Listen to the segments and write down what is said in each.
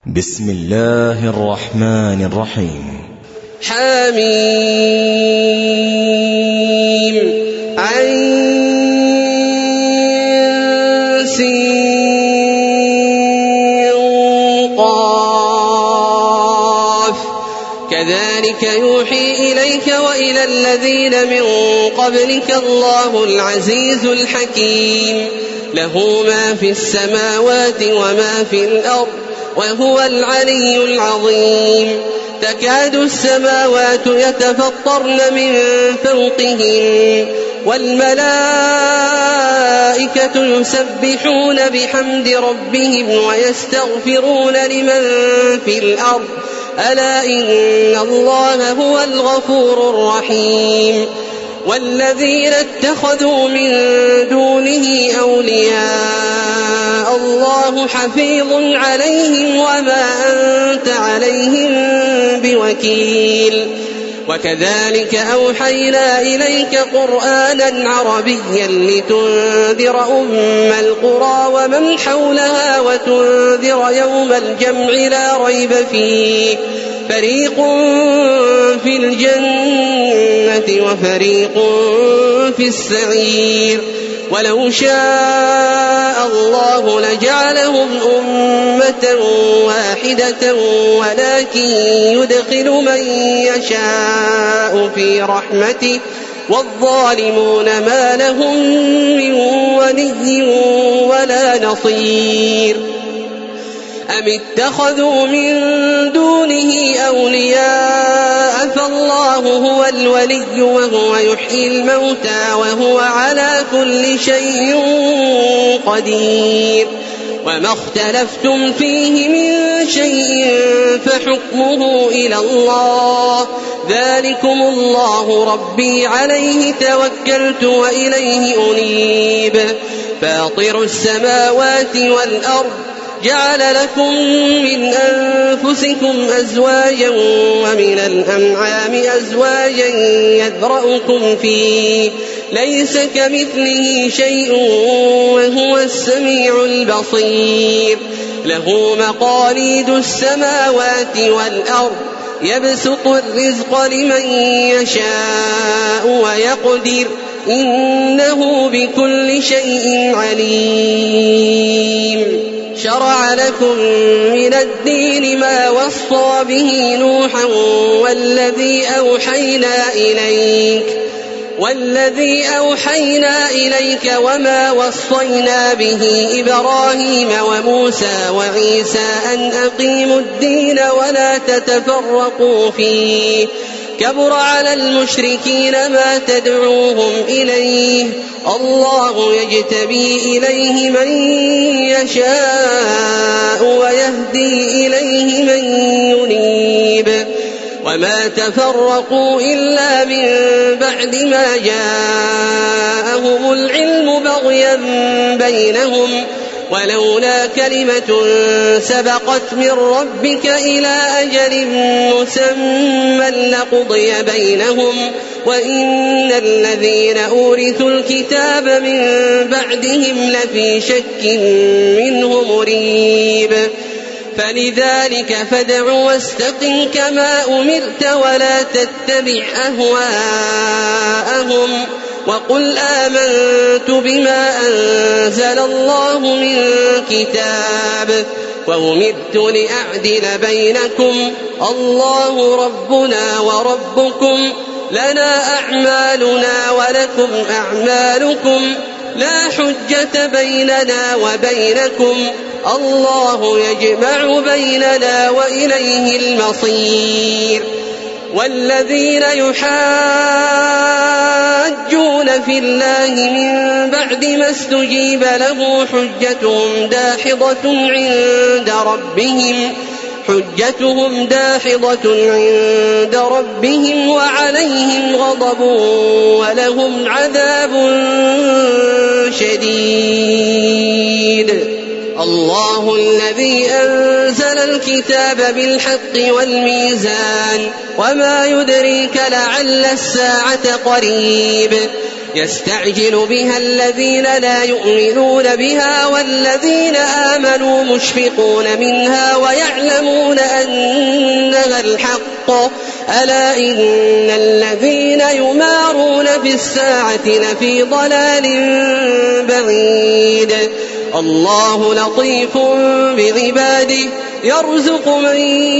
بسم الله الرحمن الرحيم. حميم عين سين قاف كذلك يوحي إليك وإلى الذين من قبلك الله العزيز الحكيم له ما في السماوات وما في الأرض وهو العلي العظيم تكاد السماوات يتفطرن من فوقهم والملائكة يسبحون بحمد ربهم ويستغفرون لمن في الأرض ألا إن الله هو الغفور الرحيم والذين اتخذوا من دونه أولياء الله حفيظ عليهم وما أنت عليهم بوكيل وكذلك أوحينا إليك قرآنا عربيا لتنذر أم القرى ومن حولها وتنذر يوم الجمع لا ريب فيه فريق في الجنة وفريق في السعير ولو شاء الله لجعلهم أمة واحدة ولكن يدخل من يشاء في رحمته والظالمون ما لهم من ولي ولا نصير أم اتخذوا من دونه أولياء فالله هو الولي وهو يحيي الموتى وهو على كل شيء قدير وما اختلفتم فيه من شيء فحكمه إلى الله ذلكم الله ربي عليه توكلت وإليه أنيب فاطر السماوات والأرض جعل لكم من أنفسكم أزواجا ومن الأنعام أزواجا يذرأكم فيه ليس كمثله شيء وهو السميع البصير له مقاليد السماوات والأرض يبسط الرزق لمن يشاء ويقدر إنه بكل شيء عليم شرع لكم من الدين ما وصى به نوحا والذي أوحينا إليك وما وصينا به إبراهيم وموسى وعيسى أن أقيموا الدين ولا تتفرقوا فيه كبر على المشركين ما تدعوهم إليه الله يجتبي إليه من يشاء ويهدي إليه من ينيب وما تفرقوا إلا من بعد ما جاءهم العلم بغيا بينهم ولولا كلمة سبقت من ربك إلى أجل مسمى لقضي بينهم وإن الذين أورثوا الكتاب من بعدهم لفي شك منه مريب فلذلك فادع واستقم كما أمرت ولا تتبع أهواءهم وقل آمنت بما أنزل الله من كتاب وأمرت لأعدل بينكم الله ربنا وربكم لنا أعمالنا ولكم أعمالكم لا حجة بيننا وبينكم الله يجمع بيننا وإليه المصير والذين يحاجون في الله من بعد ما استجيب له حجتهم داحضة عند ربهم وعليهم غضب ولهم عذاب شديد الله الذي أنزل الكتاب بالحق والميزان وما يدريك لعل الساعة قريب يستعجل بها الذين لا يؤمنون بها والذين آمنوا مشفقون منها ويعلمون أنها الحق ألا إن الذين يمارون في الساعة لفي ضلال بعيد الله لطيف بعباده يرزق من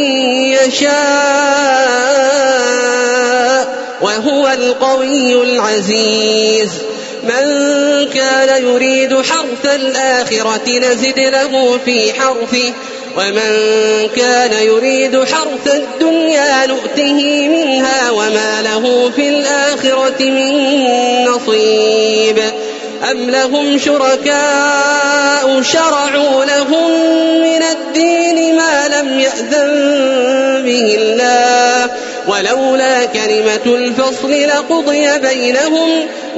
يشاء وهو القوي العزيز من كان يريد حرث الآخرة نزد له في حرثه ومن كان يريد حرث الدنيا نؤته منها وما له في الآخرة من نصيب أم لهم شركاء شرعوا لهم من الدين ما لم يأذن به الله ولولا كلمة الفصل لقضي بينهم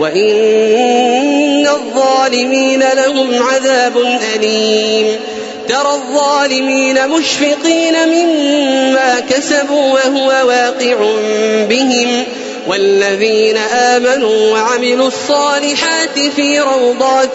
وإن الظالمين لهم عذاب أليم ترى الظالمين مشفقين مما كسبوا وهو واقع بهم والذين آمنوا وعملوا الصالحات في روضات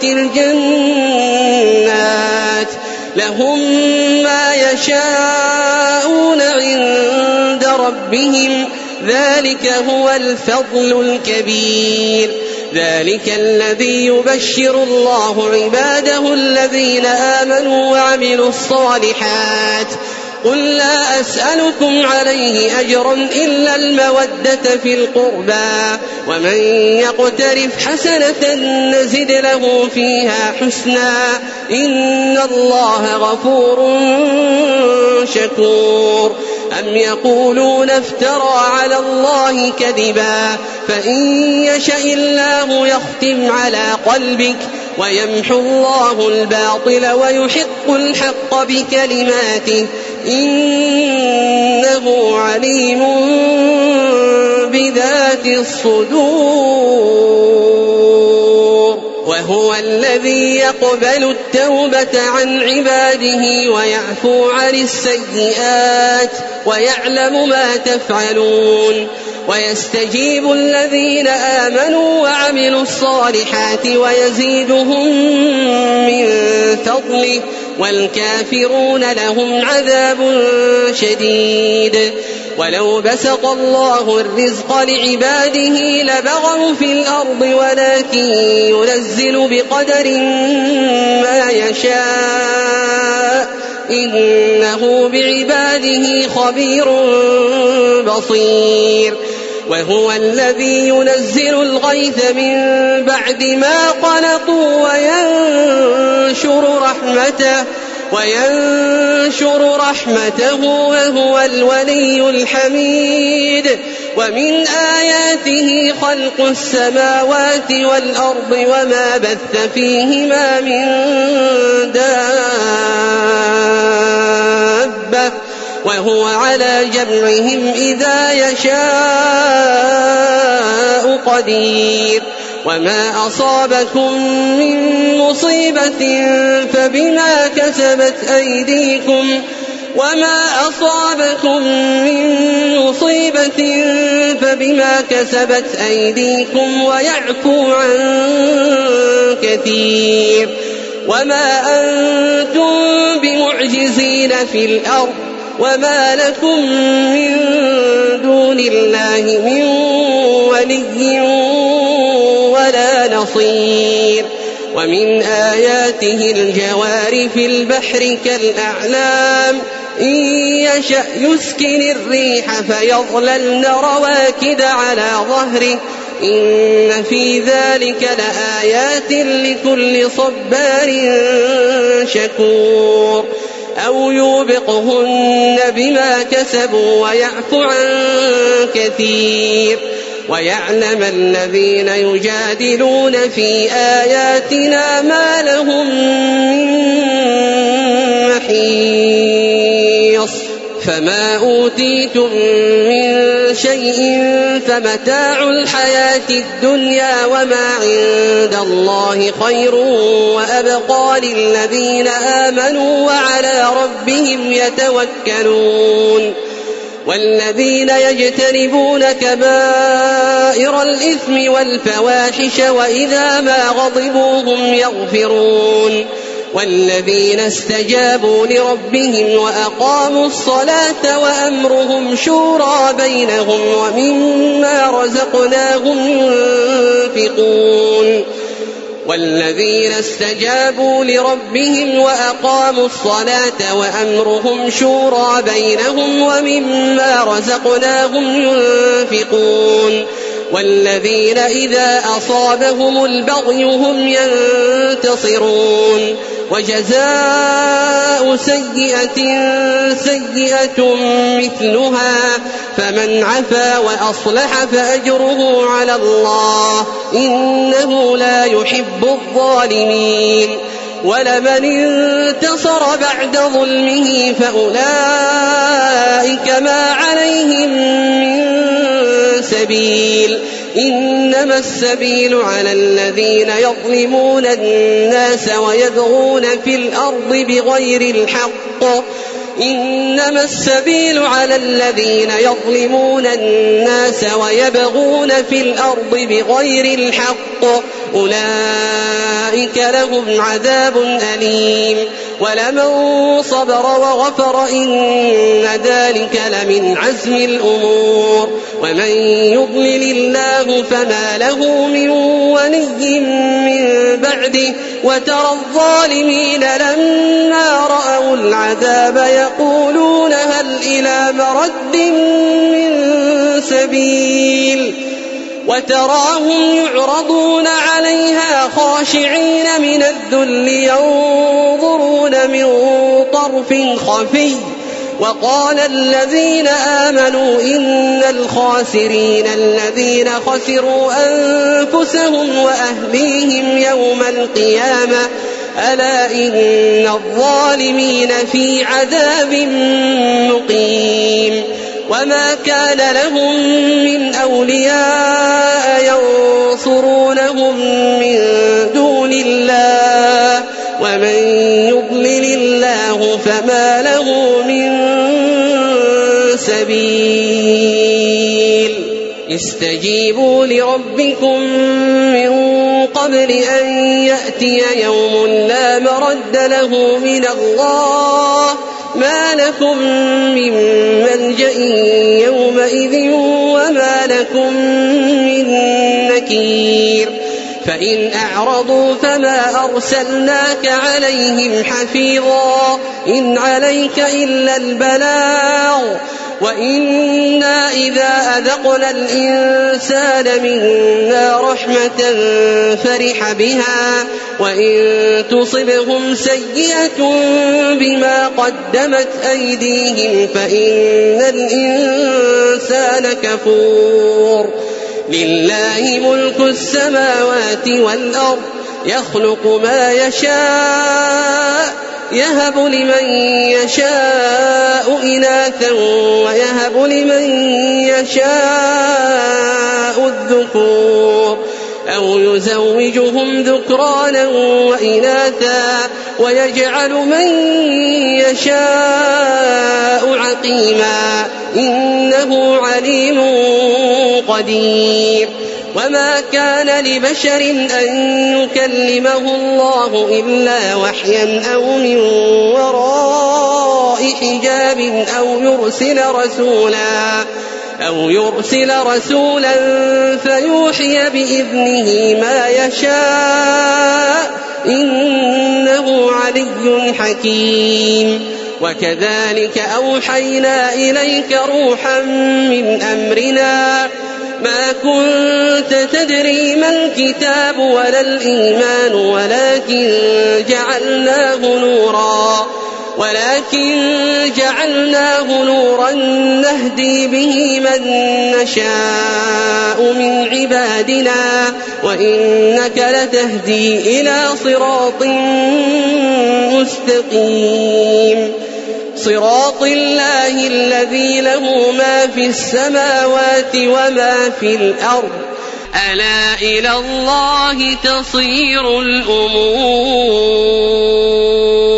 الجنات لهم ما يشاءون عند ربهم ذلك هو الفضل الكبير ذلك الذي يبشر الله عباده الذين آمنوا وعملوا الصالحات قل لا أسألكم عليه أجرا إلا المودة في القربى ومن يقترف حسنة نزد له فيها حسنا إن الله غفور شكور أم يقولون افترى على الله كذبا فإن يشاء الله يختم على قلبك ويمحو الله الباطل ويحق الحق بكلماته إنه عليم بذات الصدور وهو الذي يقبل التوبة عن عباده ويعفو عن السيئات ويعلم ما تفعلون ويستجيب الذين آمنوا وعملوا الصالحات ويزيدهم من فضله والكافرون لهم عذاب شديد ولو بسط الله الرزق لعباده لبغوا في الأرض ولكن ينزل بقدر ما يشاء إنه بعباده خبير بصير وهو الذي ينزل الغيث من بعد ما قنطوا وينشر رحمته وهو الولي الحميد ومن آياته خلق السماوات والأرض وما بث فيهما من دابة وهو على جمعهم إذا يشاء قدير وما أصابكم من مصيبة فبما كسبت أيديكم ويعفو عن كثير وما أنتم بمعجزين في الأرض وما لكم من دون الله من ولي ولا نصير ومن آياته الجوار في البحر كالأعلام إن يشأ يسكن الريح فيظللن رواكد على ظهره إن في ذلك لآيات لكل صبار شكور أو يوبقهن بما كسبوا ويعفو عن كثير ويعلم الذين يجادلون في آياتنا ما لهم من محيص فما أوتيتم من شيء فمتاع الحياة الدنيا وما عند الله خير وأبقى للذين آمنوا وعلى ربهم يتوكلون والذين يجتنبون كبائر الإثم والفواحش وإذا ما غضبوا هم يغفرون والذين استجابوا لربهم وأقاموا الصلاة وأمرهم شورى بينهم ومما رزقناهم ينفقون والذين استجابوا لربهم وأقاموا الصلاة وأمرهم شورى بينهم ومما رزقناهم ينفقون والذين إذا أصابهم البغي هم ينتصرون وجزاء سيئة سيئة مثلها فمن عفا وأصلح فأجره على الله إنه لا يحب الظالمين ولمن انتصر بعد ظلمه فأولئك ما عليهم من سبيل إنما السبيل على الذين يظلمون الناس ويبغون في الأرض بغير الحق إنما السبيل على الذين يظلمون الناس ويبغون في الأرض بغير الحق أولئك لهم عذاب أليم ولمن صبر وغفر إن ذلك لمن عزم الأمور ومن يضلل الله فما له من ولي من بعده وترى الظالمين لما رأوا العذاب يقولون هل إلى مرد من سبيل وتراهم يعرضون عليها خاشعين من الذل ينظرون من طرف خفي وقال الذين آمنوا إن الخاسرين الذين خسروا أنفسهم وأهليهم يوم القيامة ألا إن الظالمين في عذاب مقيم وما كان لهم من أولياء ينصرونهم من دون الله ومن يضلل الله فما له من سبيل استجيبوا لربكم من قبل أن يأتي يوم لا مرد له من الله ما لكم من ملجأ يومئذ وما لكم من نكير فإن أعرضوا فما أرسلناك عليهم حفيظا إن عليك إلا البلاغ وإنا إذا أذقنا الإنسان منا رحمة فرح بها وإن تصبهم سيئة بما قدمت أيديهم فإن الإنسان كفور لله ملك السماوات والأرض يخلق ما يشاء يهب لمن يشاء إناثا ويهب لمن يشاء الذكور أو يزوجهم ذكرانا وإناثا ويجعل من يشاء عقيما إنه عليم قدير وما كان لبشر أن يكلمه الله إلا وحيا أو من وراء حجاب أو يرسل رسولا فيوحي بإذنه ما يشاء إنه علي حكيم وكذلك أوحينا إليك روحا من أمرنا ما كنت تدري ما الكتاب ولا الإيمان ولكن جعلناه نورا نهدي به من نشاء من عبادنا وإنك لتهدي إلى صراط مستقيم صراط الله الذي له ما في السماوات وما في الأرض ألا إلى الله تصير الأمور